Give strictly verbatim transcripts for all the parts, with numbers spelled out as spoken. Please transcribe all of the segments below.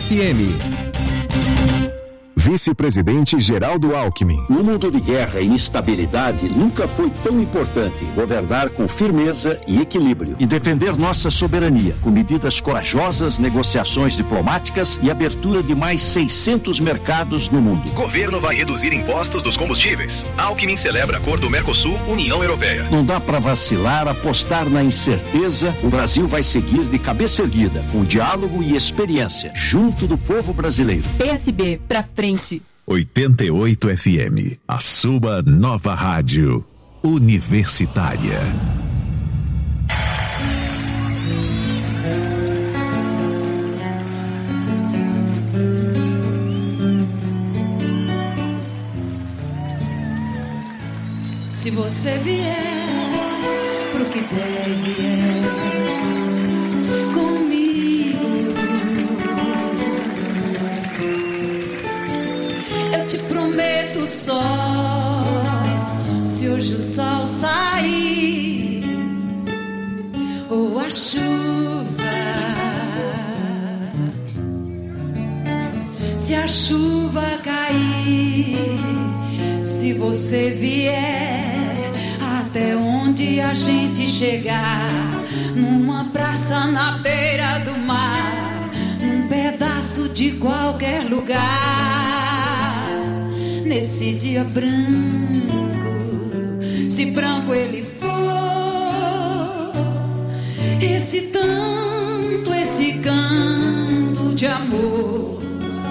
F M. Vice-presidente Geraldo Alckmin. No mundo de guerra e instabilidade, nunca foi tão importante governar com firmeza e equilíbrio e defender nossa soberania com medidas corajosas, negociações diplomáticas e abertura de mais seiscentos mercados no mundo. Governo vai reduzir impostos dos combustíveis. Alckmin celebra acordo Mercosul-União Europeia. Não dá para vacilar, apostar na incerteza. O Brasil vai seguir de cabeça erguida, com diálogo e experiência, junto do povo brasileiro. P S B, pra frente. oitenta e oito F M, a sua nova rádio universitária. Se você vier pro que deve é comigo, eu te prometo só, se hoje o sol sair ou a chuva, se a chuva cair, se você vier até onde a gente chegar, numa praça na beira do mar, num pedaço de qualquer lugar, nesse dia branco, se branco ele for, esse tanto, esse canto de amor,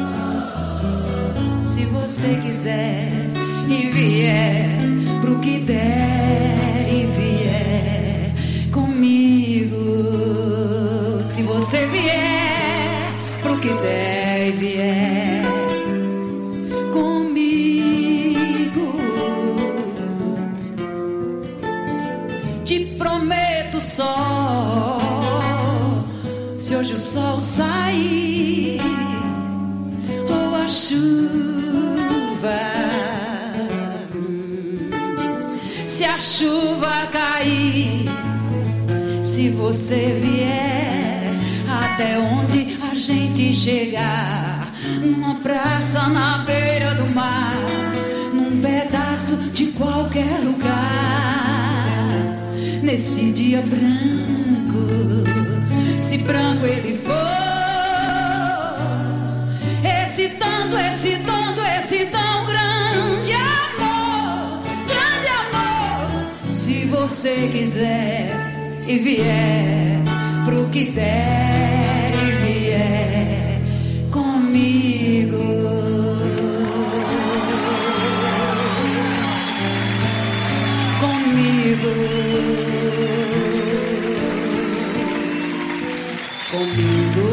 se você quiser e vier pro que der e vier comigo, se você vier pro que der e vier comigo, te prometo só, se hoje o sol sair ou a chuva, se a chuva cair, se você vier até onde a gente chegar, numa praça na beira do mar, num pedaço de qualquer lugar, nesse dia branco, se branco ele for, esse tanto, esse tonto, esse tão grande amor, grande amor, se você quiser e vier pro que der e vier comigo, comigo, comigo.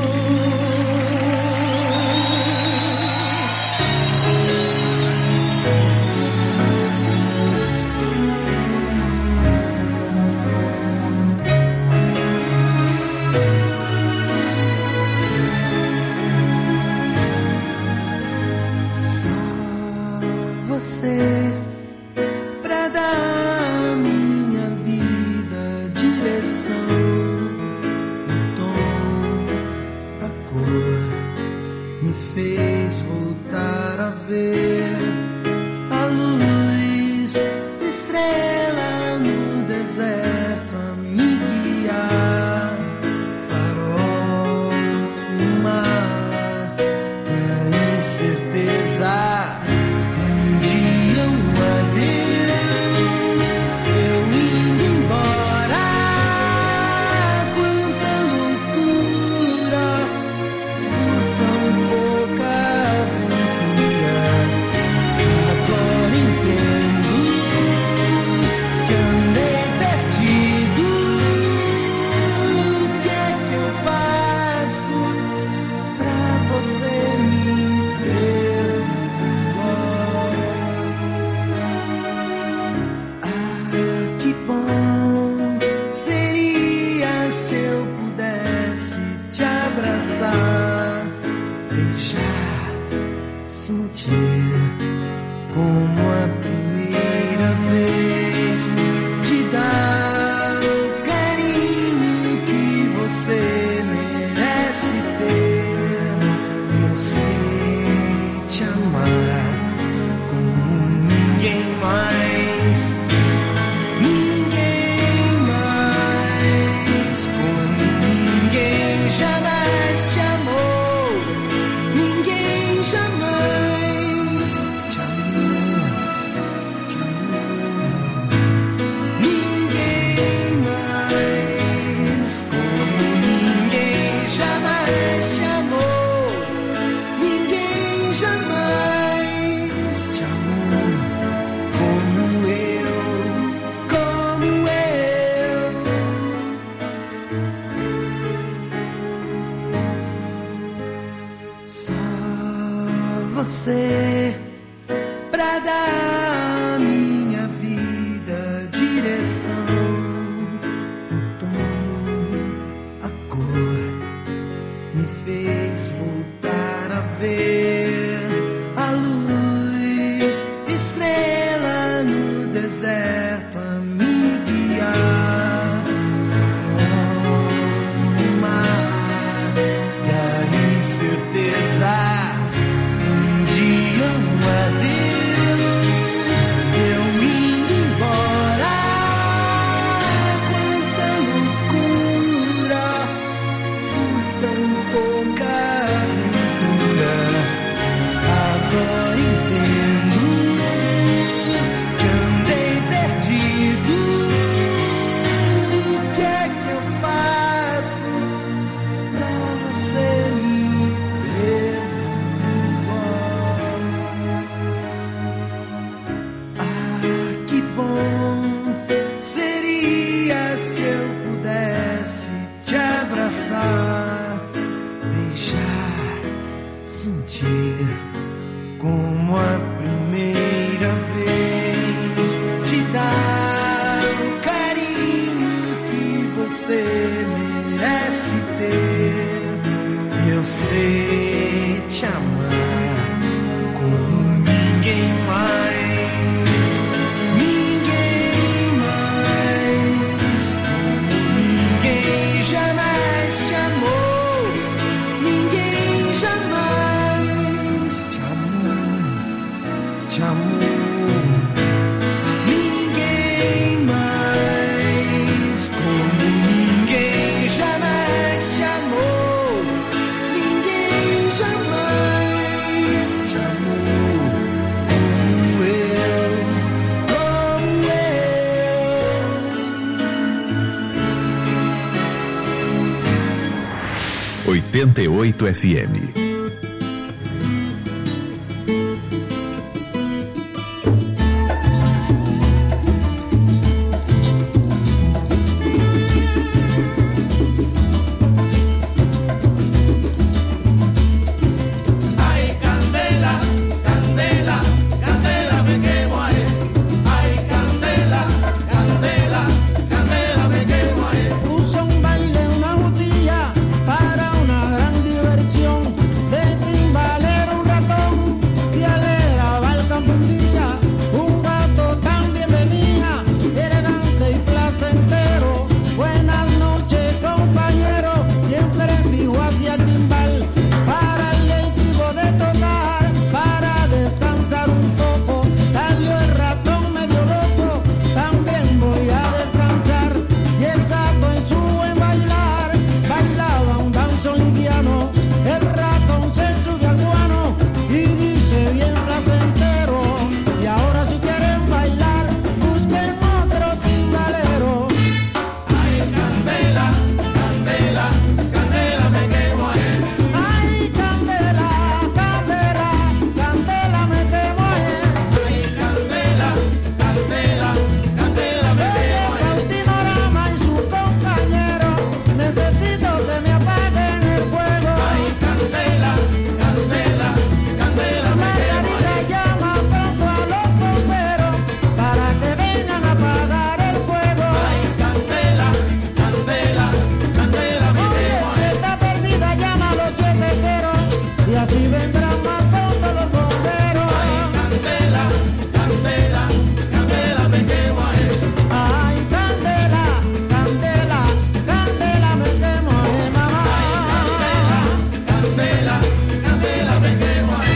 Você pra dar à minha vida direção, o tom, a cor, me fez voltar a ver a luz, estrela no deserto a me guiar, farol no mar da incerteza. Só você pra dar à minha vida direção, o tom, a cor, me fez voltar a ver a luz, estrela no deserto a me guiar, farol no mar, e a incerteza. Um dia um adeus, eu indo embora. Quanta loucura por tão pouca aventura. Agora entendo que andei perdido. O que é que eu faço pra você me perdoar? Ah, que bom seria se eu pudesse te abraçar, beijar, sentir como a primeira vez, te dar o carinho que você merece ter. Eu sei te amar como ninguém mais, ninguém mais, como ninguém jamais te amou, ninguém jamais te amou, te amou. Ninguém mais, como ninguém jamais te amou, ninguém jamais te amou, como eu, como eu. oitenta e oito F M. Ay, candela, candela, candela me quemo ahí. Ay, candela, candela, candela me quemo ahí. Puso un baile, una botella para una gran diversión. De timbalero un ratón y alegraba el campo un día. Un gato también venía, elegante y placentero. Buenas noches, compañero, siempre fijo hacia el timbal. Para el equipo de tocar, para descansar un poco. Salió el ratón medio loco, también voy a descansar. Y el gato en su buen bailar, bailaba un danzo liviano. El ratón se sube al guano y dice bien placentero. Y ahora si quieren bailar, busquen otro timbalero. Ay, candela, candela, candela me quemo ahí. Ay, candela, candela, candela me quemo ahí. Ay, candela, candela, candela me quemo ahí. Faustino Rama y su compañero, necesito que me apaguen el fuego. Ay, candela, candela, candela me quemo ahí. Margarita llama pronto a los bomberos para que vengan a apagar el fuego. Ay, candela, candela, candela me Oye, quemo si ahí. está perdida llama a los siete ceros y así vendrán más pronto los bomberos. Ay, candela, candela, candela me quemo ahí. Ay, candela, candela, candela me quemo, eh, mamá. Candela, candela me quemo ahí.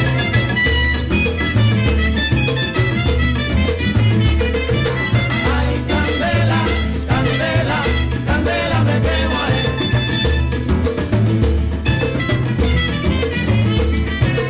Ay, candela, candela, candela me quemo ahí.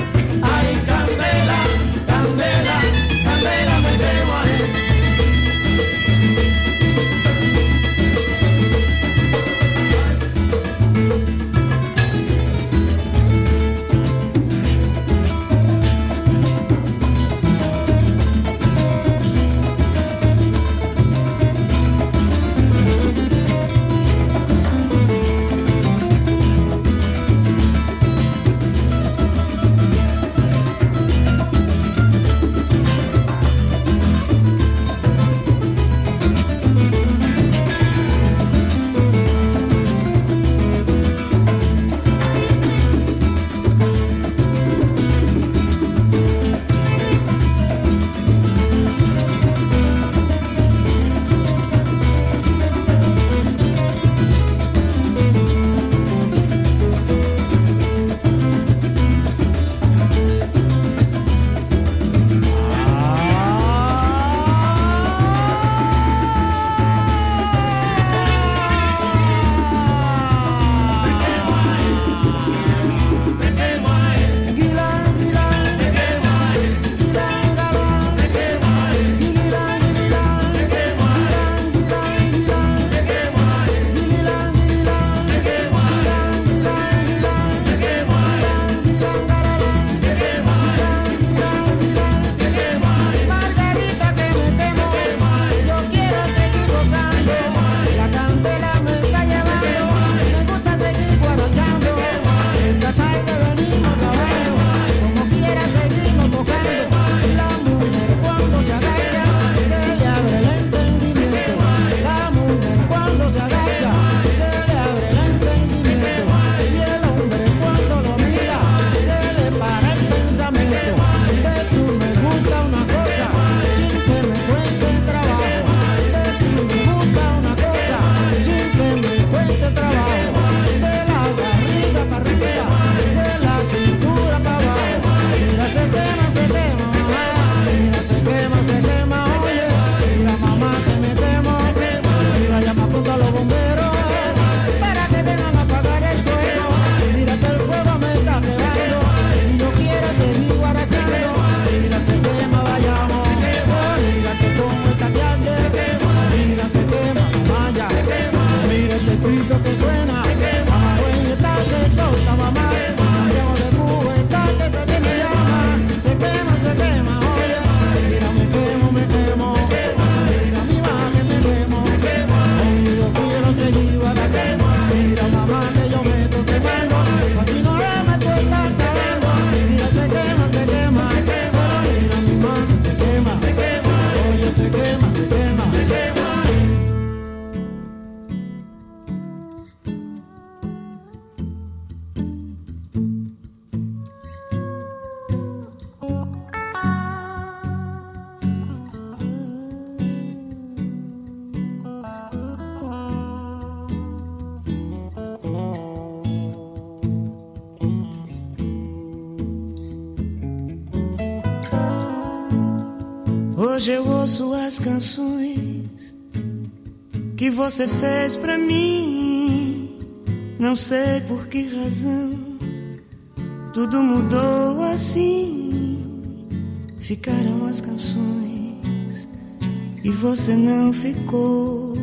Hoje eu ouço as canções que você fez pra mim. Não sei por que razão tudo mudou assim. Ficaram as canções e você não ficou.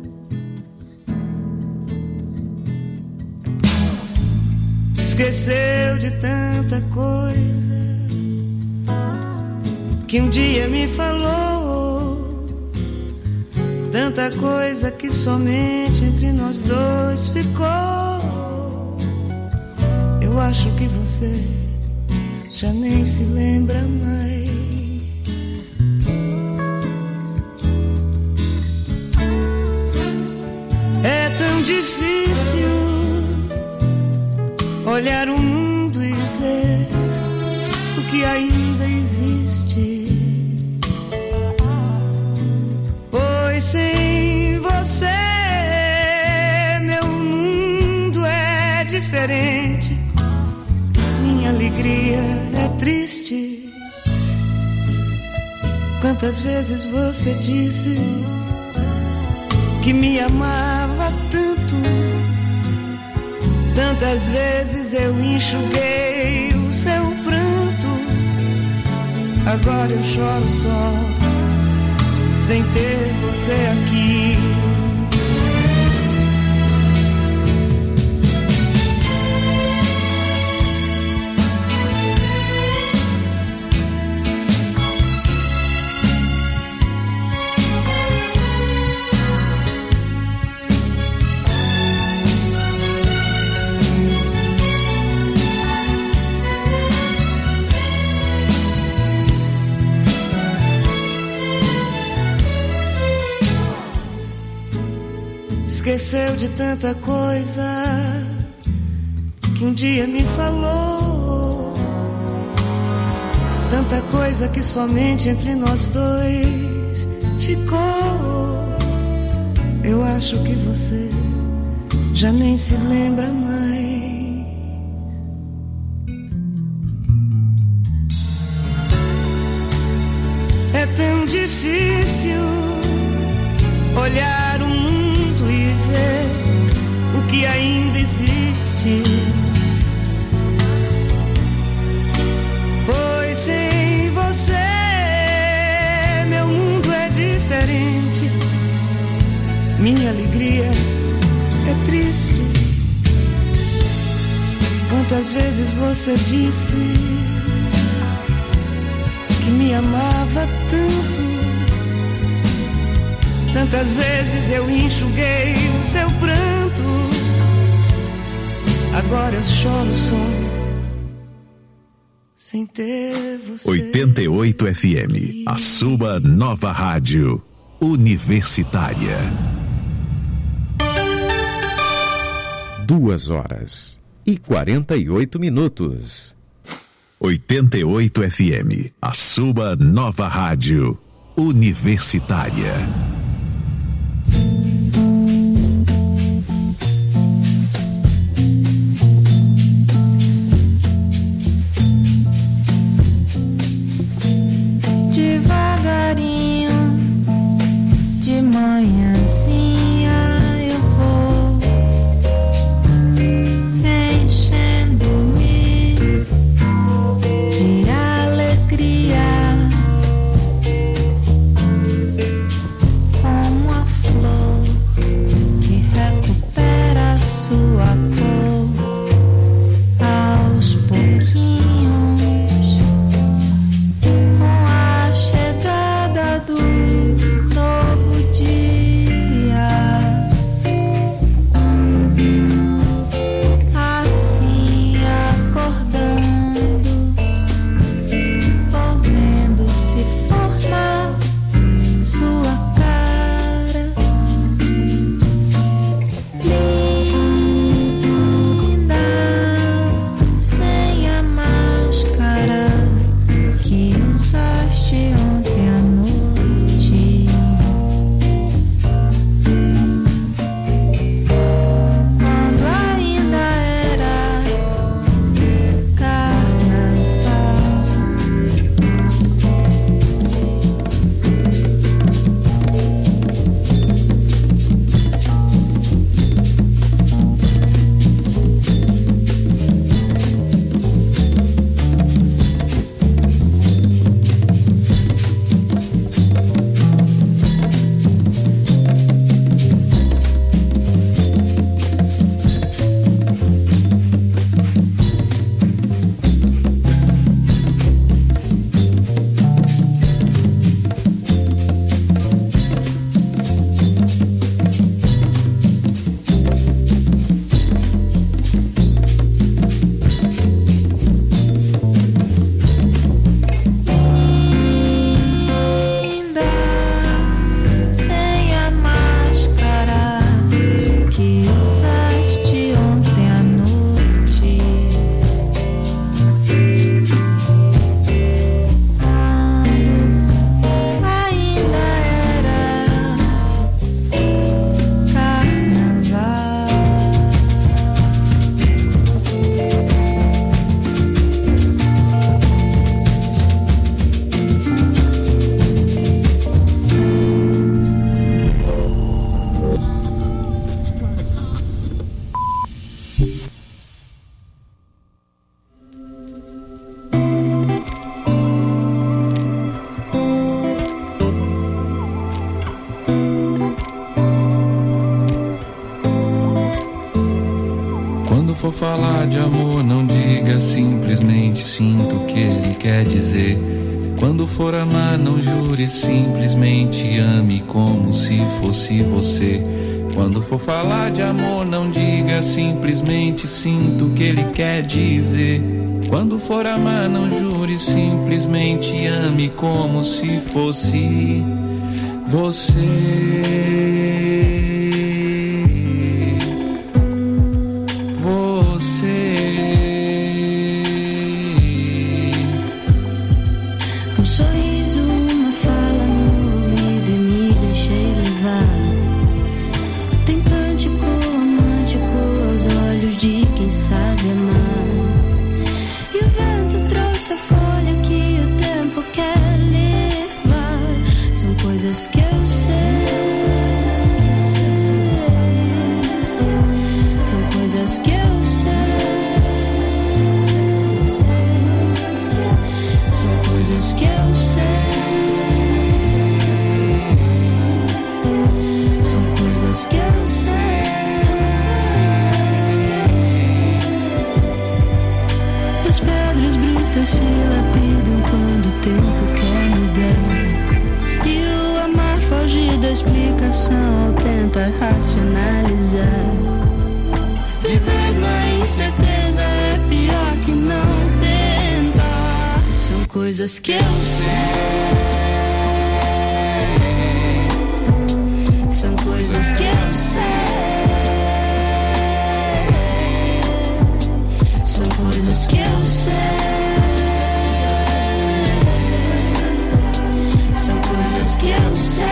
Esqueceu de tanta coisa que um dia me falou, tanta coisa que somente entre nós dois ficou. Eu acho que você já nem se lembra mais. É tão difícil olhar o mundo e ver o que ainda existe, pois sem você meu mundo é diferente. Minha alegria é triste. Quantas vezes você disse que me amava tanto, tantas vezes eu enxuguei o seu pranto. Agora eu choro só, sem ter você aqui. Esqueceu de tanta coisa que um dia me falou, tanta coisa que somente entre nós dois ficou. Eu acho que você já nem se lembra mais. É tão difícil olhar o mundo e ver o que ainda existe, pois sem você meu mundo é diferente. Minha alegria é triste. Quantas vezes você disse que me amava tanto, tantas vezes eu enxuguei o seu pranto. Agora eu choro só, sem ter você. oitenta e oito F M, a sua nova rádio universitária. Duas horas e quarenta e oito minutos. oitenta e oito F M, a sua nova rádio universitária. Devagarinho, de manhãzinha eu vou enchendo-me de alegria. falar de amor, não diga simplesmente sinto o que ele quer dizer. Quando for amar, não jure, simplesmente ame como se fosse você. Quando for falar de amor, não diga simplesmente sinto o que ele quer dizer. Quando for amar, não jure, simplesmente ame como se fosse você. Se lapidam quando o tempo quer mudar, e o amar foge da explicação, tenta racionalizar. Viver na incerteza é pior que não tentar. São coisas que eu sei, são coisas que eu sei, são coisas que eu sei. Que eu sei.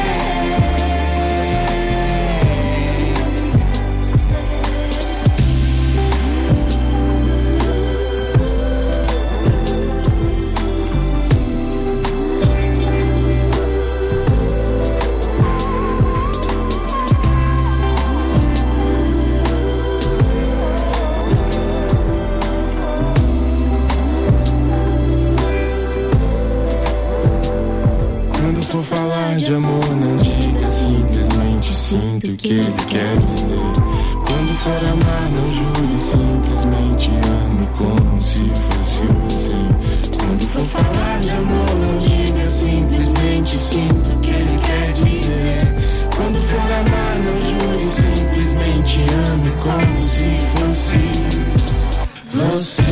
De amor, não diga simplesmente sinto o que ele quer dizer. Quando for amar, não jure, simplesmente ame como se fosse você. Quando for falar de amor, não diga simplesmente sinto o que ele quer dizer. Quando for amar, não jure, simplesmente ame como se fosse você.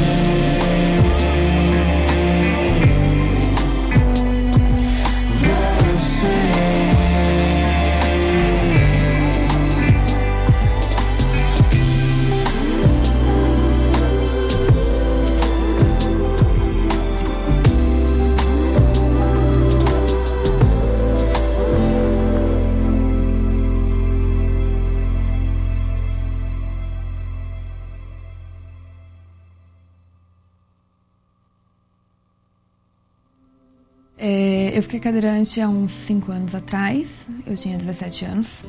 Eu fiquei cadeirante há uns cinco anos atrás, eu tinha dezessete anos.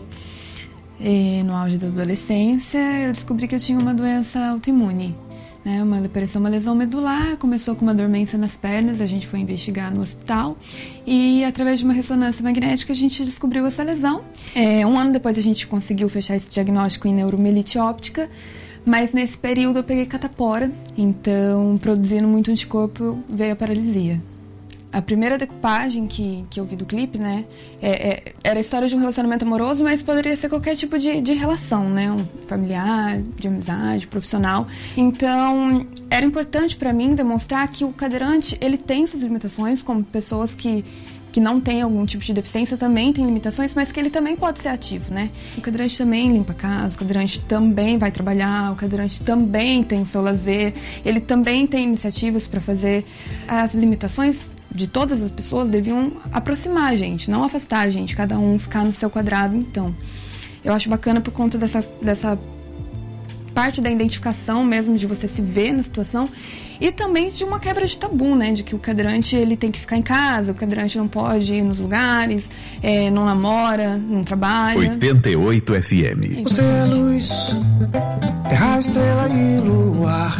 E no auge da adolescência, eu descobri que eu tinha uma doença autoimune, né? Uma depressão, uma lesão medular, começou com uma dormência nas pernas, a gente foi investigar no hospital e através de uma ressonância magnética a gente descobriu essa lesão. É, um ano depois a gente conseguiu fechar esse diagnóstico em neuromielite óptica, mas nesse período eu peguei catapora, então produzindo muito anticorpo veio a paralisia. A primeira decupagem que, que eu vi do clipe, né, é, é, era a história de um relacionamento amoroso, mas poderia ser qualquer tipo de, de relação, né, um familiar, de amizade, profissional. Então, era importante para mim demonstrar que o cadeirante, ele tem suas limitações, como pessoas que, que não têm algum tipo de deficiência também têm limitações, mas que ele também pode ser ativo, né. O cadeirante também limpa a casa, o cadeirante também vai trabalhar, o cadeirante também tem seu lazer, ele também tem iniciativas para fazer. As limitações de todas as pessoas deviam aproximar a gente, não afastar a gente, cada um ficar no seu quadrado. Então, eu acho bacana por conta dessa, dessa parte da identificação mesmo, de você se ver na situação, e também de uma quebra de tabu, né, de que o cadeirante ele tem que ficar em casa, o cadeirante não pode ir nos lugares, é, não namora, não trabalha. oitenta e oito F M. Você é luz, é raio, estrela e luar,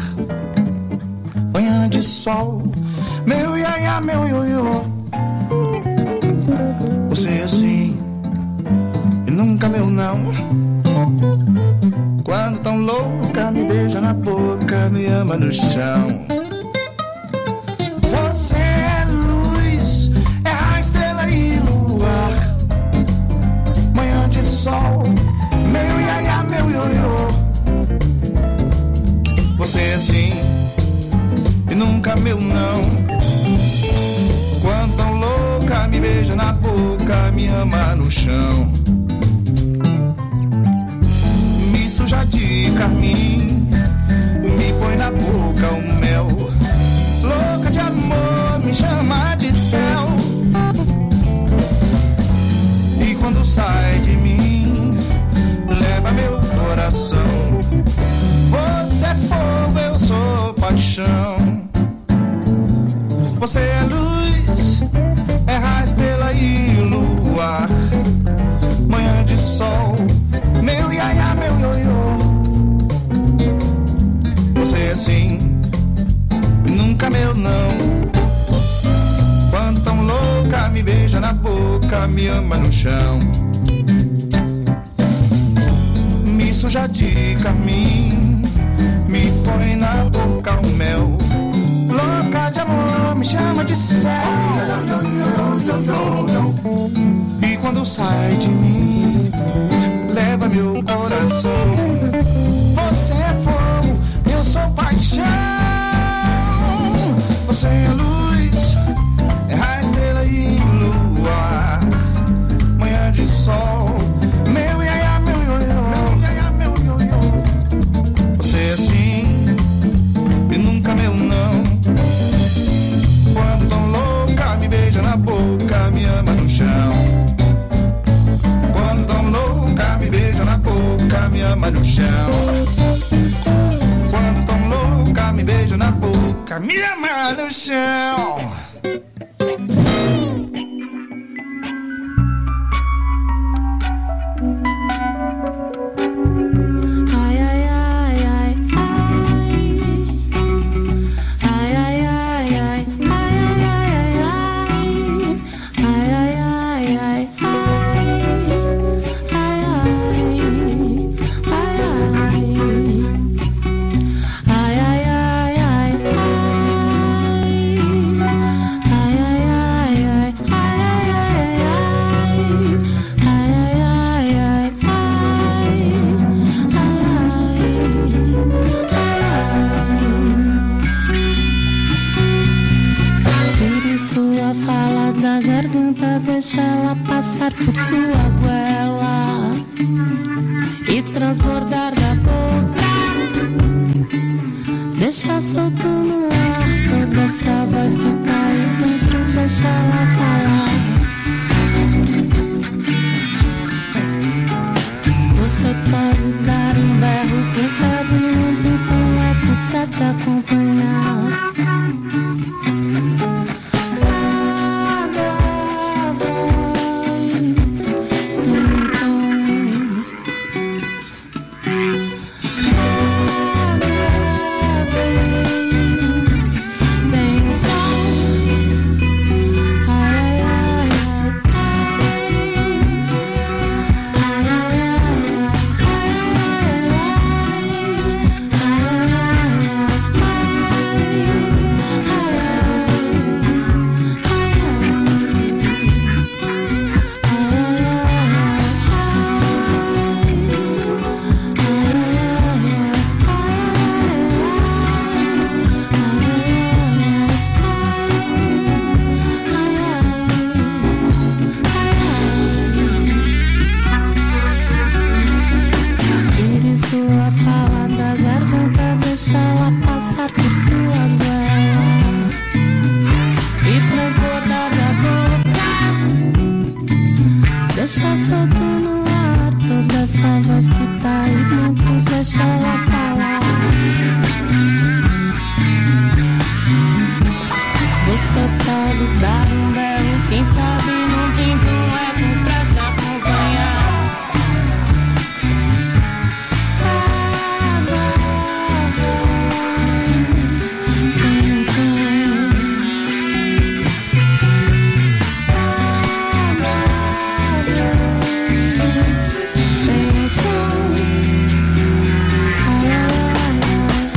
manhã de sol, meu iaia, meu ioiô. Você é sim e nunca meu não. Quando tão louca me beija na na boca, me ama no chão. Você é luz, é a estrela e luar. Manhã de sol, meu iaia, meu ioiô. Você é sim, e nunca meu não. Quando tão louca, me beija na boca, me ama no chão. Me suja de carmim, me põe na boca o mel. Louca de amor, me chama de céu. E quando sai de mim, leva meu coração. Você é fogo, eu sou paixão. Você é luz, é a estrela e luar. Manhã de sol, meu iaia, meu ioiô. Você é sim, nunca meu não. Quando tão louca, me beija na boca, me ama no chão. Me suja de carmim, me põe na boca o mel. Louca de amor, me chama de céu. E quando sai de mim, leva meu coração. Você é fogo, eu sou paixão. Você é luz, é a estrela e luar. Manhã de sol, meu iaia, meu ioiô. Você é assim, e nunca meu não. Quando tão louca, me beija na boca, me ama no chão. Quando tão louca, me beija na boca, me ama no chão. Quando tão louca, me beija na boca, me ama no chão. Deixa ela passar por sua goela e transbordar da boca. Deixa solto no ar toda essa voz que tá aí dentro. Deixa ela falar. Você pode dar um berro, quem sabe um pinto, um eco pra te acompanhar. Deixa solto no ar toda essa voz que tá aí dentro. Deixa ela falar. Você pode dar um berro, quem sabe não tem dueto pra te acompanhar. Cada voz tem um tom. Cada vez tem um som. Ai, ai, ai, ai.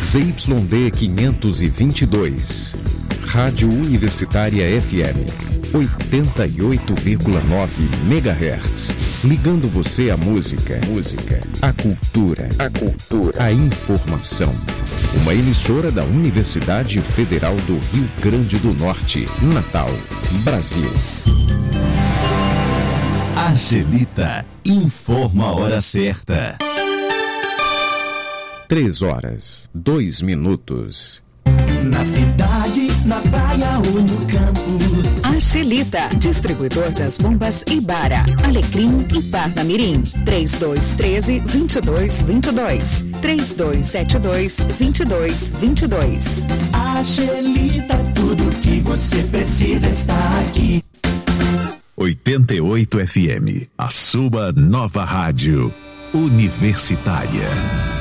Z Y D quinhentos e vinte e dois. Rádio Universitária F M. oitenta e oito vírgula nove megahertz. Ligando você à música, música, à cultura, a cultura, a informação. Uma emissora da Universidade Federal do Rio Grande do Norte, Natal, Brasil. Angelita informa a hora certa. Três horas, dois minutos. Na cidade, na praia ou no campo. Angelita, distribuidor das bombas Ibara, Alecrim e Parnamirim. três dois um três, dois dois dois dois. três dois sete dois, dois dois dois dois. Angelita, tudo que você precisa está aqui. oitenta e oito F M, a sua nova rádio universitária.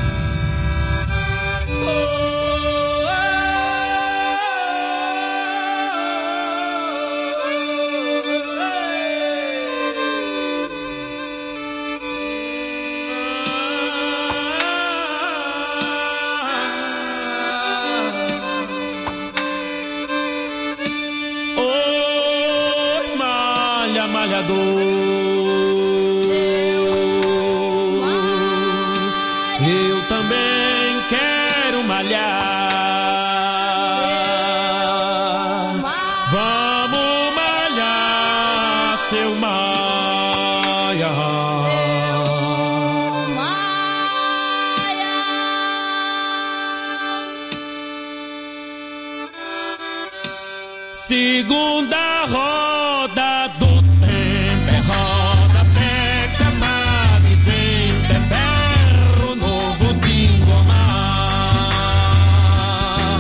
Eu também quero malhar. Vamos malhar, seu Maia. Segunda roda do tempo é roda pé, camada e vem pé ferro novo de engomar.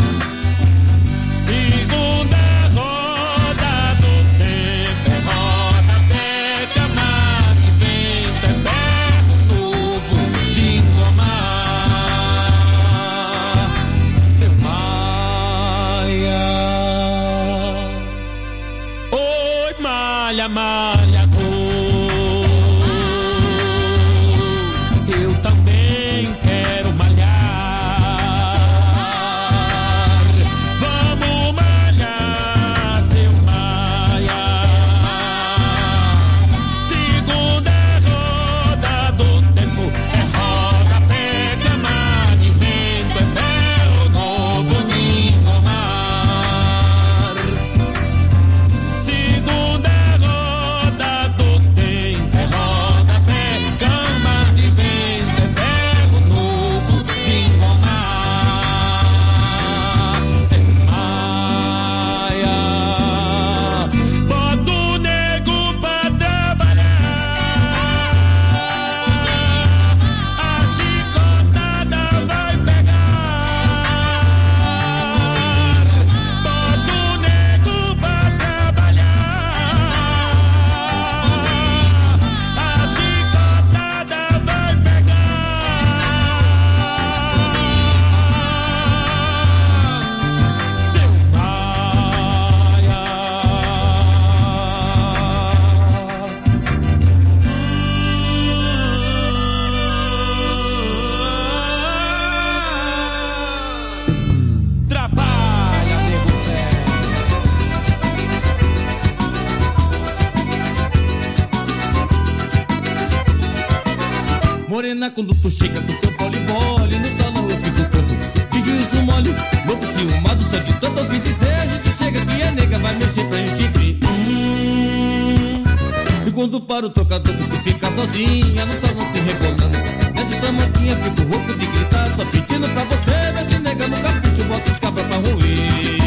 Segunda roda do tempo é roda pé, camada e vem pé ferro novo de engomar. Seu Maia. Oi, malha, malhador. Eu também quero malhar. Vamos malhar, seu Maia. Segunda roda do tempo é roda pé, camada e vento é ferro novo de engomar. Segunda roda do tempo é roda pé, camada e vento é ferro novo de engomar. Sem Maia, bota o nego pra trabalhar. A chicotada vai pegar. Bota o nego pra trabalhar. A chicotada vai pegar. Seu Maia. Trabalha, nego velho. Morena, quando tu chega do teu pole-pole, no salão eu fico todo de juízo mole. Louco ciumado, só de tanto ouvir dizer. A gente chega que a nega vai mexer pra chifre. Hum. E quando para o tocador, tu fica sozinha no salão se rebolando. Nessa tamanquinha fico rouco de gritar, só pedindo pra você. Mexe nega no capricho, bota os cabras pra ruir.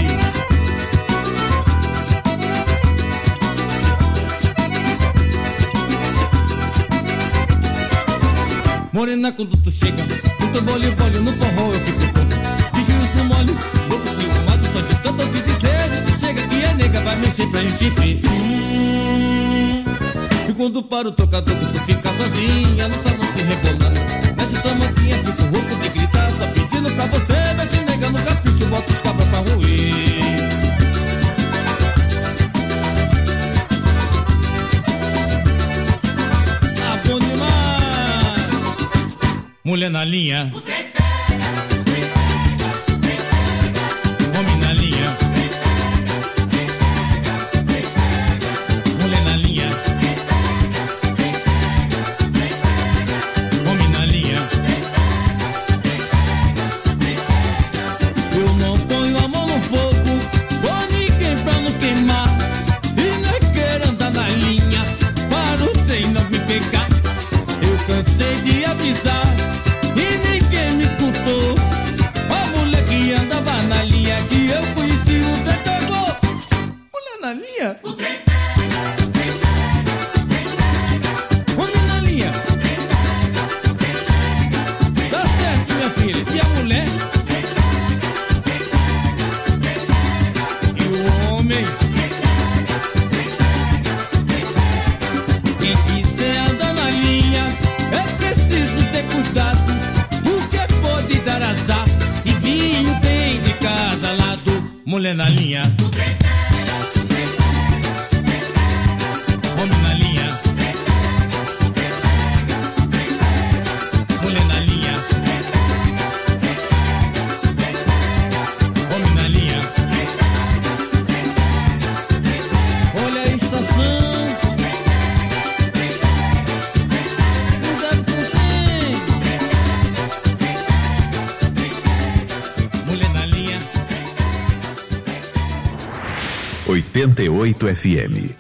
Morena, quando tu chega, no teu bole-bole, no forró eu fico todo de juízo mole. Louco ciumado, só de tanto ouvir dizer. A gente chega que a nega vai mexer pra chifre. Hum. E quando para o tocador, tu fica sozinha no salão se rebolando. Nessa tamanquinha fico rouco de gritar, só pedindo pra você. Mexe nega no capricho, bota os cabras pra ruir. Tá bom demais. Mulher na linha. O trem pega, o trem pega. cansei de avisar e ninguém me escutou. A mulher que andava na linha que eu conheci, o trem pegou. Mulher na linha? O trem pega, o trem pega, o trem pega. Homem na linha? O trem pega, o trem pega. Tá certo, minha filha. E a mulher? O trem pega, o trem pega, o trem pega. E o homem? O trem pega, o trem pega, o trem pega. Quem quiser andar na linha é preciso ter cuidado, porque pode dar azar e vinho tem de cada lado. Mulher na linha, o trem pega, o trem pega, o trem pega. Homem na linha, o trem pega, o trem pega, o trem pega. Mulher na linha, o trem pega, o trem pega, o trem pega. Homem na linha, o trem pega, o trem pega, o trem pega. Olha a estação. oitenta e oito F M.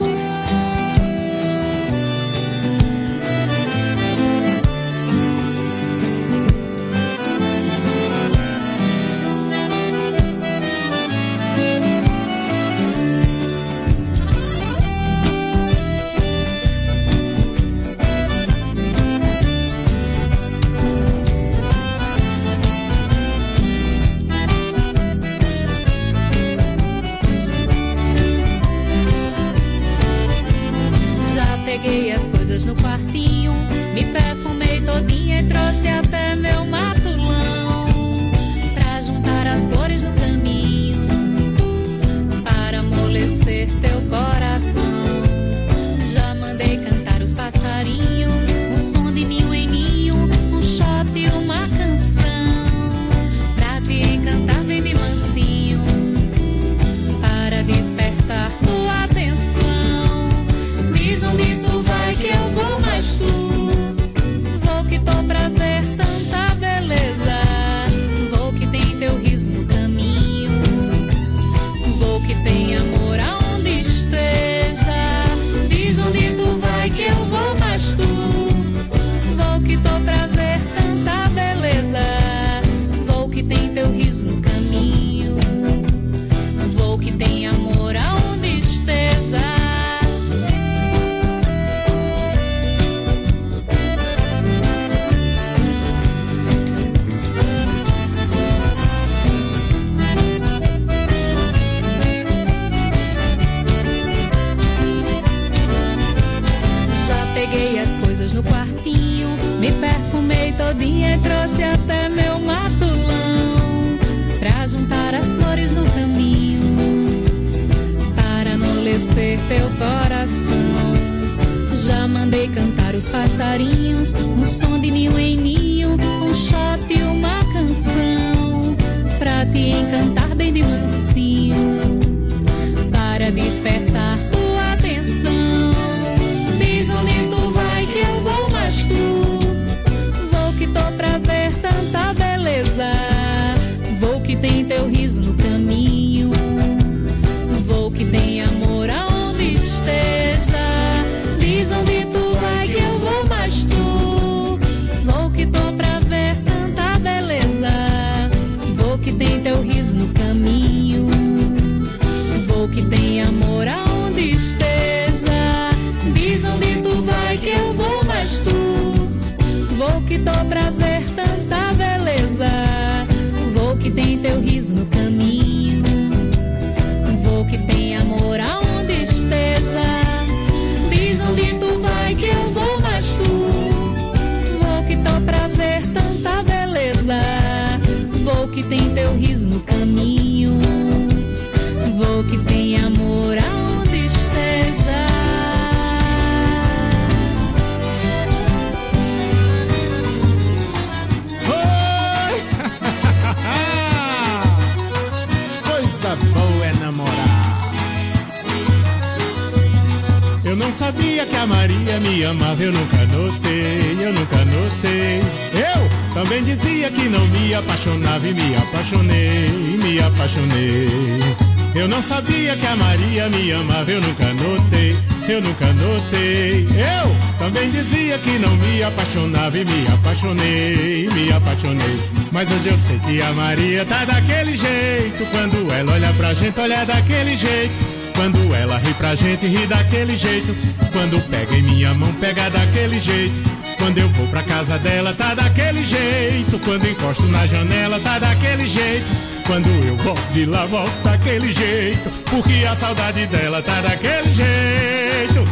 Peguei as coisas no quartinho, me perfumei todinha e trouxe até meu matulão pra juntar as flores no caminho, para amolecer teu coração. Já mandei cantar os passarinhos, um som de ninho em ninho, um shot e uma canção, pra te encantar bem de mansinho, para despertar tua atenção. Diz onde tu vai que eu vou, mas tu vou que tô pra ver tanta beleza. Vou que tem teu riso no caminho, vou que tem amor aonde esteja. Diz onde tu vai que eu vou, mas tu vou que tô pra ver tanta beleza. Vou que tem teu riso no caminho, vou que tem amor aonde esteja. Peguei as coisas no quartinho, me perfumei todinha e trouxe até meu matulão pra juntar as flores no caminho, para amolecer teu coração. Já mandei cantar os passarinhos, um som de ninho em ninho, um shot e uma canção, pra te encantar bem de mansinho, para despertar tua atenção. Diz onde tu vai que eu vou, mas tu vou que tô pra ver tanta beleza. Vou que tem teu riso no caminho, vou que tem amor aonde esteja. Diz onde tu vai que eu vou, mas tu vou que tô pra ver tanta beleza. Vou que tem teu riso no caminho, vou que tem amor aonde esteja. Diz onde tu vai que eu vou, mas tu vou que tô pra ver tanta beleza. Vou que tem teu riso no caminho, vou que tem amor aonde esteja. Diz onde tu vai que eu vou, mas tu vou que tô pra ver tanta beleza. Vou que tem teu riso no caminho, vou que tem amor aonde esteja. Coisa boa é namorar. Eu não sabia que a Maria me amava, eu nunca notei, eu nunca notei. Eu também dizia que não me apaixonava e me apaixonei, me apaixonei. Eu não sabia que a Maria me amava, eu nunca notei. eu nunca notei. Eu também dizia que não me apaixonava e me apaixonei, me apaixonei. Mas hoje eu sei que a Maria tá daquele jeito. Quando ela olha pra gente, olha daquele jeito. Quando ela ri pra gente, ri daquele jeito. Quando pega em minha mão, pega daquele jeito. Quando eu vou pra casa dela, tá daquele jeito. Quando encosto na janela, tá daquele jeito. Quando eu volto de lá, volto daquele jeito. Porque a saudade dela tá daquele jeito.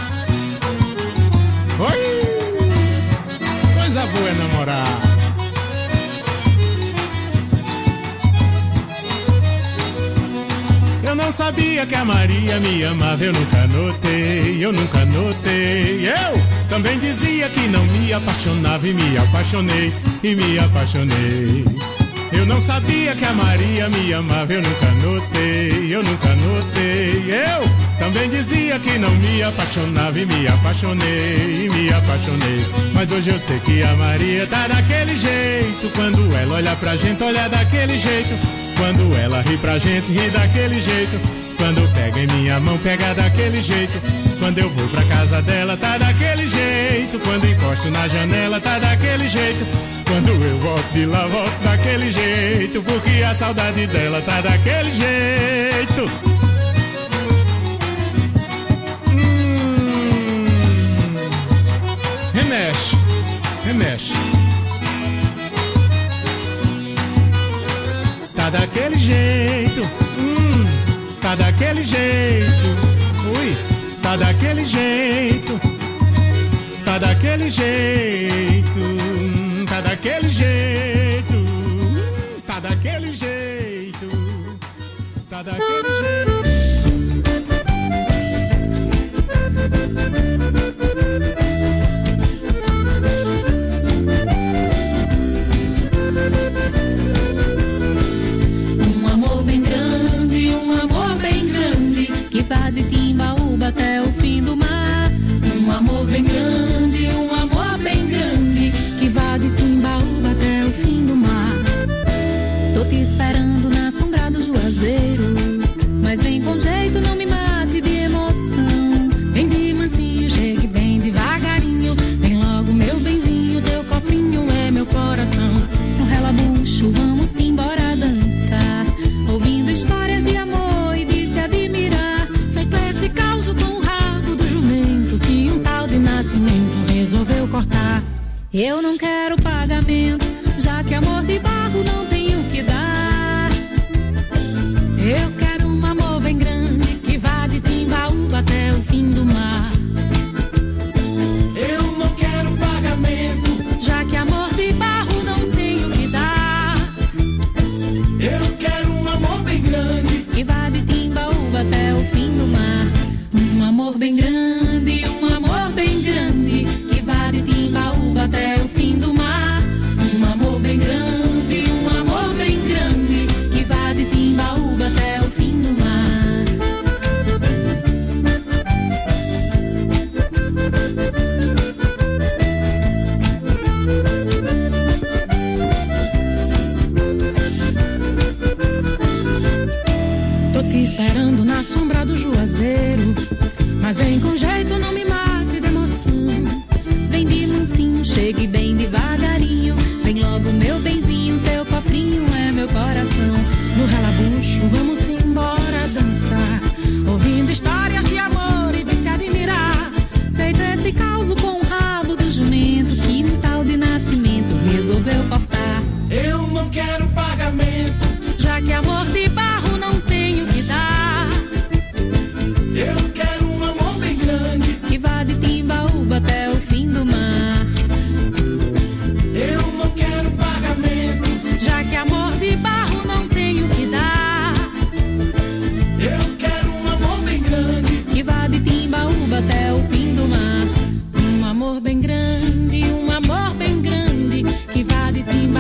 Oi! Coisa boa é namorar. Eu não sabia que a Maria me amava, eu nunca notei, eu nunca notei. Eu também dizia que não me apaixonava e me apaixonei, e me apaixonei. Eu não sabia que a Maria me amava, eu nunca notei, eu nunca notei. Eu também dizia que não me apaixonava e me apaixonei, e me apaixonei. Mas hoje eu sei que a Maria tá daquele jeito. Quando ela olha pra gente, olha daquele jeito. Quando ela ri pra gente, ri daquele jeito. Quando pega em minha mão, pega daquele jeito. Quando eu vou pra casa dela, tá daquele jeito. Quando encosto na janela, tá daquele jeito. Quando eu volto de lá, volto daquele jeito. Porque a saudade dela tá daquele jeito. Hum, remexe, remexe. Tá daquele jeito, hum, tá daquele jeito, ui, tá daquele jeito, tá daquele jeito, hum, tá daquele jeito, tá daquele jeito, tá daquele jeito. Que vá de Timbaúba até o fim do mar. Um amor bem grande, um amor bem grande. Que vá de Timbaúba até o fim do mar. Tô te esperando na sombra do Juazeiro. Mas vem com jeito, não me mate de emoção. Vem de mansinho, chegue bem devagarinho. Vem logo meu benzinho, teu cofrinho é meu coração. No relabucho vamos embora dançar, ouvindo histórias de amor e de se admirar. Esse caos com o rabo do jumento que um tal de nascimento resolveu cortar. Eu não quero pagamento, já que amor de barro não tenho que dar. Eu quero um amor bem grande que vá de Timbaúba até o fim do mar. Eu não quero pagamento, já que amor de barro não tenho que dar. Eu quero um amor bem grande que vá de Timbaúba até o fim do mar. Um amor bem grande, um amor bem grande, que vá de Timbaúba até o fim do mar. Um amor bem grande, um amor bem grande, que vá de Timbaúba até o fim do mar. Tô te esperando na sombra do Juazeiro. Mas vem com jeito, não me mate de emoção. Vem de mansinho, chegue bem devagarinho. Vem logo meu benzinho, teu cofrinho é meu coração. No relabucho vamos embora dançar, ouvindo histórias de amor e de se admirar. Feito esse caos com o rabo do jumento que um tal de nascimento resolveu cortar. Eu não quero pagamento, já que amor de barro não tenho que dar. Eu quero um amor bem grande que vá de Timbaúba até o fim do mar. Eu não quero pagamento, já que amor de barro não tenho que dar. Eu quero um amor bem grande que vá de Timbaúba até o fim do mar. Um amor bem grande, um amor bem grande, que vá de Timbaúba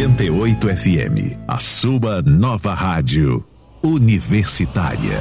oitenta e oito F M, a sua nova rádio universitária.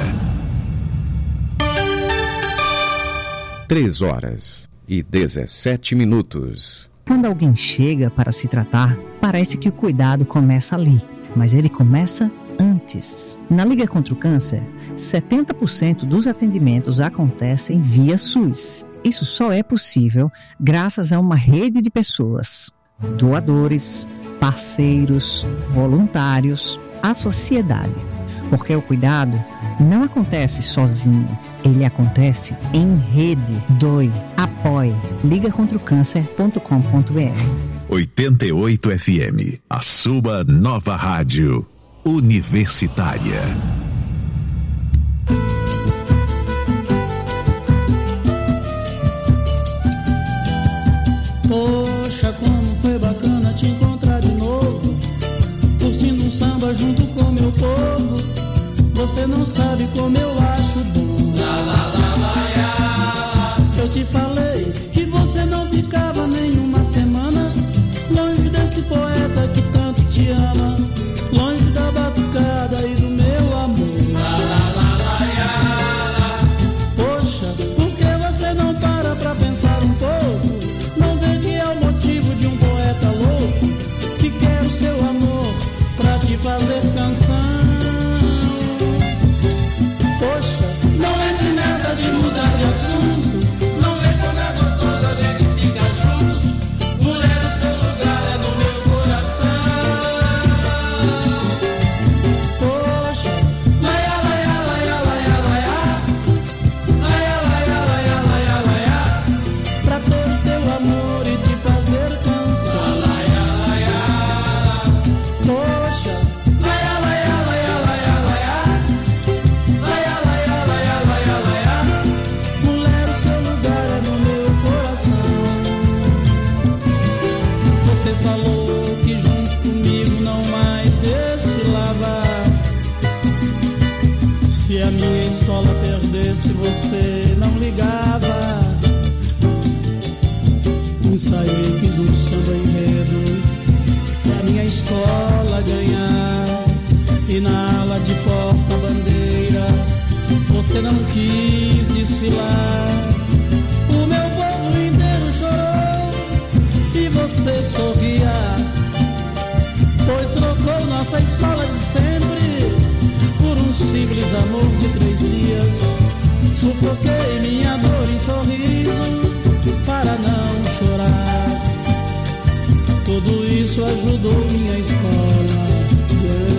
Três horas e dezessete minutos. Quando alguém chega para se tratar, parece que o cuidado começa ali, mas ele começa antes. Na Liga contra o Câncer, setenta por cento dos atendimentos acontecem via SUS. Isso só é possível graças a uma rede de pessoas, doadores, parceiros, voluntários, a sociedade. Porque o cuidado não acontece sozinho, ele acontece em rede. Doe, apoie. liga contra o câncer ponto com ponto b r. oitenta e oito F M, a sua nova rádio universitária. Poxa, como foi bacana te encontrar de novo, curtindo um samba junto com meu povo. Você não sabe como eu acho bom. Lá, lá, lá, lá, lá. Eu te falei que você não ficava nenhuma semana longe desse poeta que tanto te ama, longe da batucada e do meu amor. Lá, lá, lá, lá, lá. Poxa, por que você não para pra pensar um pouco? Não vê que é o motivo de um poeta louco que quer o seu amor pra te fazer canção. De mudar de assunto, não vê como é gostoso a gente ficar juntos. Mulher, o seu lugar é no meu coração. Poxa, laia, laia, laia, laia, laia, laia, laia, laia, laia, laia, pra ter o teu amor e te fazer canção. Laia, laia, poxa, laia, laia, laia, laia, laia, laia, laia, laia, laia, laia. Você falou que junto comigo não mais desfilava. Se a minha escola perdesse, você não ligava. Ensaiei, fiz um samba enredo pra minha escola ganhar. E na ala de porta-bandeira você não quis desfilar. O meu povo inteiro chorou e você sorria, pois trocou nossa escola de sempre por um simples amor de três dias. Sufoquei minha dor em sorriso para não chorar. Tudo isso ajudou minha escola a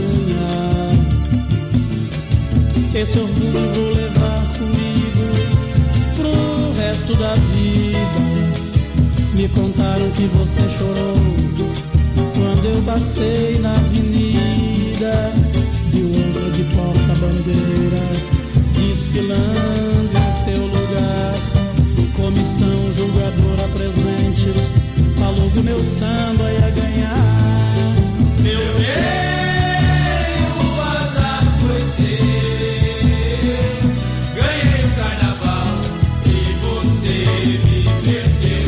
ganhar. Esse orgulho vou levar comigo pro resto da vida. Me contaram que você chorou quando eu passei na avenida. Vi outra de porta-bandeira desfilando em seu lugar. Comissão julgadora presente falou que meu samba ia ganhar. Meu bem, o azar foi seu. Ganhei o carnaval e você me perdeu.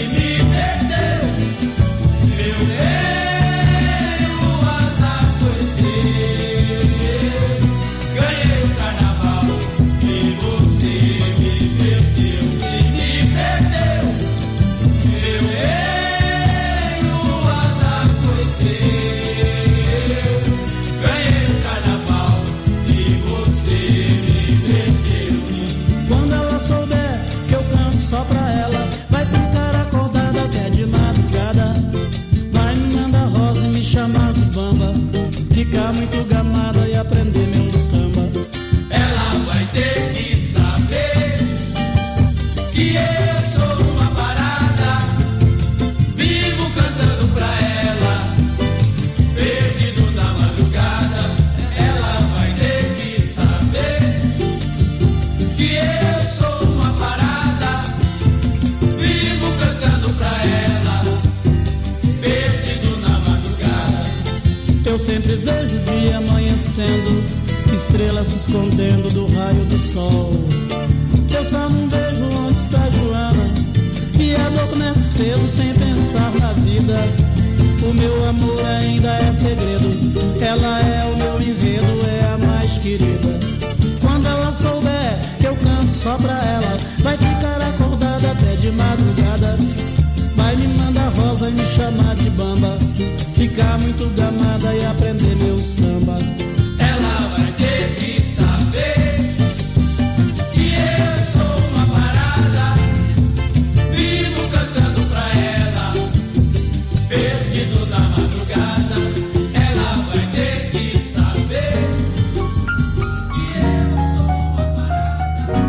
Ficar muito gamada e aprender meu samba. Ela vai ter que saber que eu sou uma parada, vivo cantando pra ela, perdido na madrugada. Ela vai ter que saber que eu sou uma parada, vivo cantando pra ela, perdido na madrugada. Eu sempre vejo o dia amanhecendo, estrelas se escondendo do raio do sol. Eu só não vejo onde está Joana, que adormeceu sem pensar na vida. O meu amor ainda é segredo. Ela é o meu enredo, é a mais querida. Quando ela souber que eu canto só pra ela, vai ficar acordada até de madrugada. Vai me mandar rosa e me chamar de bamba, ficar muito gamada e aprender meu samba. Ela vai ter que saber que eu sou uma parada, vivo cantando pra ela, perdido na madrugada. Ela vai ter que saber que eu sou uma parada.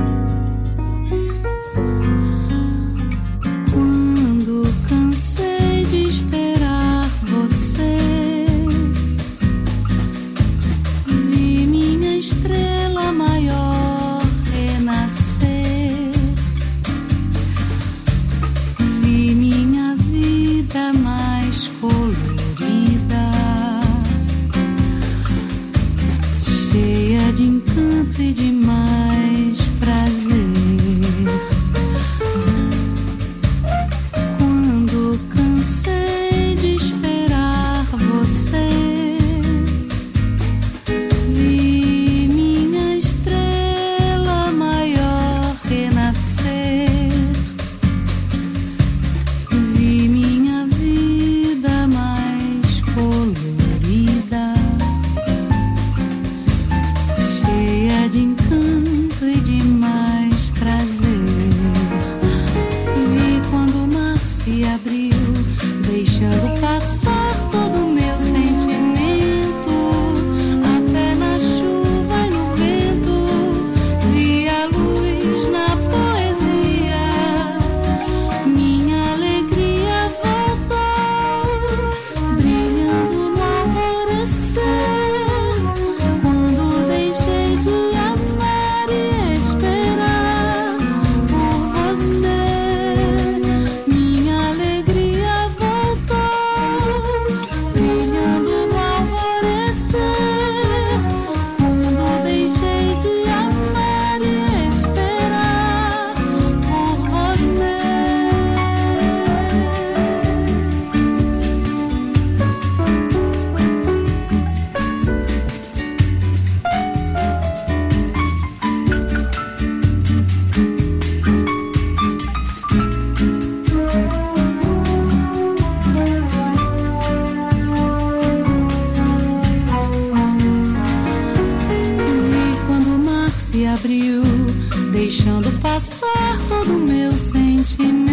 Quando cansei de esperar você, vi minha estrela maior renascer, vi minha vida mais colorida, cheia de encanto e de mais prazer. Quando cansei de esperar você, vi minha estrela maior renascer, vi minha vida mais colorida, cheia de encanto e de mais prazer. Vi quando o mar se abriu, deixando passar todo o meu sentimento, até na chuva e no vento. Vi a luz na poesia, minha alegria voltou, brilhando no alvorecer. Quando deixei de amar e esperar por você, minha alegria voltou, brilhando no alvorecer. Quando deixei de amar e esperar por você. Vi quando o mar se abriu, deixando passar todo o meu sentimento,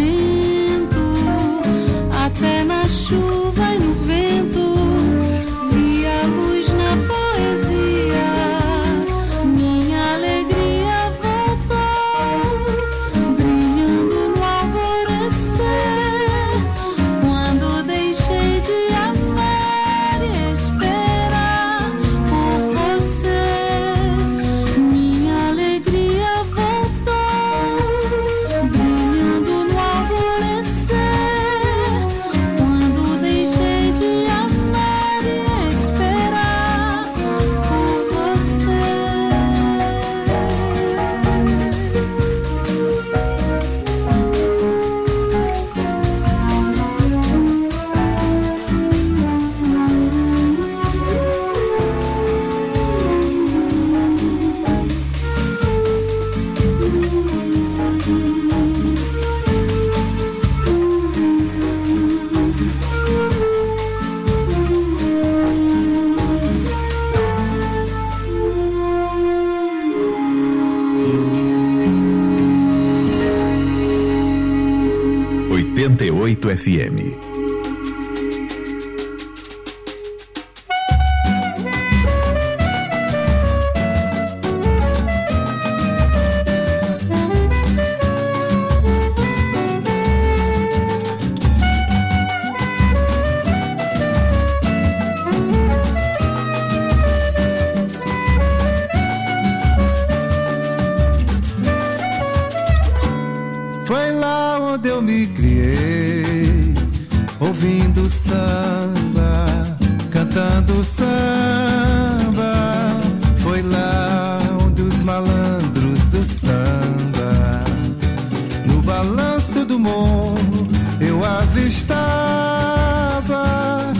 até na chuva e no vento. Vi a luz na poesia, minha alegria voltou, brilhando no alvorecer. Quando deixei de amar e esperar por você, minha alegria voltou, brilhando no alvorecer. Quando deixei de amar e esperar por você. oitenta e oito F M. Foi lá onde eu me criei, ouvindo samba, cantando samba. Foi lá onde os malandros do samba, no balanço do morro, eu avistava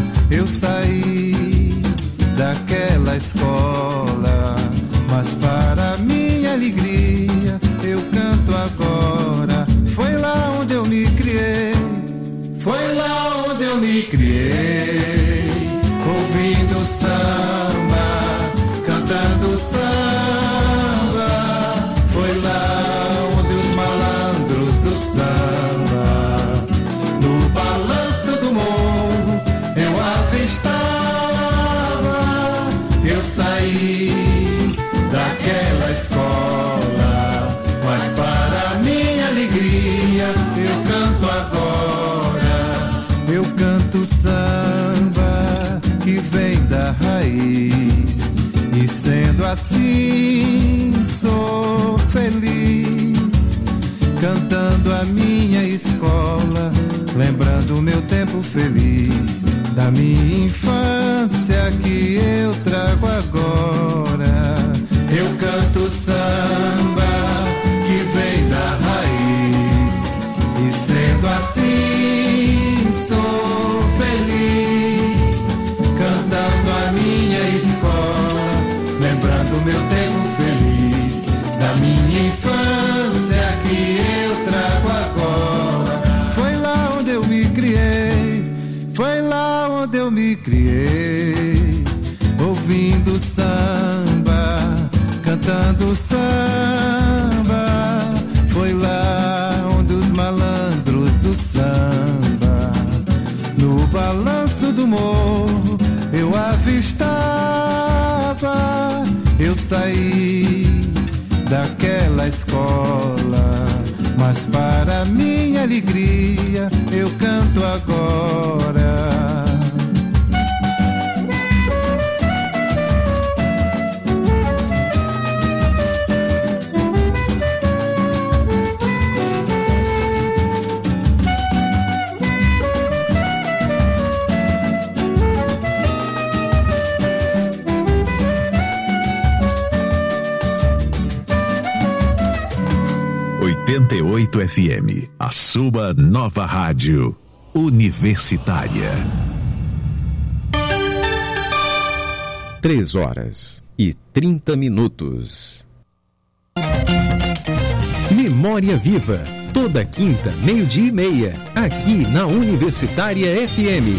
daquela escola, mas para minha alegria eu canto agora. Foi lá onde eu me criei, foi lá onde eu me criei, ouvindo samba, cantando samba. Foi lá onde os malandros do samba, no balanço do morro, eu avistava. Eu saí daquela escola, mas para minha alegria eu canto agora. Eu canto samba que vem da raiz, e sendo assim sou feliz, cantando a minha escola, lembrando o meu tempo feliz, da minha infância que eu trago agora. Eu canto samba que vem da raiz, e sendo assim sou feliz, cantando a minha escola, lembrando o meu tempo feliz, da minha infância que eu trago agora. Foi lá onde eu me criei, foi lá onde eu me criei, ouvindo samba, cantando samba. Foi lá onde os malandros do samba, no balanço do morro, eu avistava. Eu saí daquela escola, mas para minha alegria eu canto agora. oitenta e oito F M, a sua nova rádio universitária. Três horas e trinta minutos. Memória Viva, toda quinta, meio-dia e meia, aqui na Universitária F M.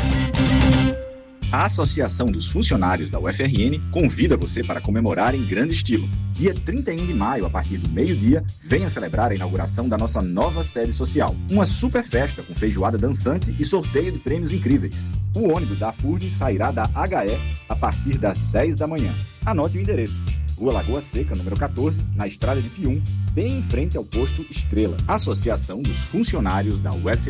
A Associação dos Funcionários da U F R N convida você para comemorar em grande estilo. Dia trinta e um de maio, a partir do meio-dia, venha celebrar a inauguração da nossa nova sede social. Uma super festa com feijoada dançante e sorteio de prêmios incríveis. O ônibus da FURN sairá da H E a partir das dez da manhã. Anote o endereço: Rua Lagoa Seca, número quatorze, na Estrada de Pium, bem em frente ao posto Estrela. Associação dos Funcionários da U F R N.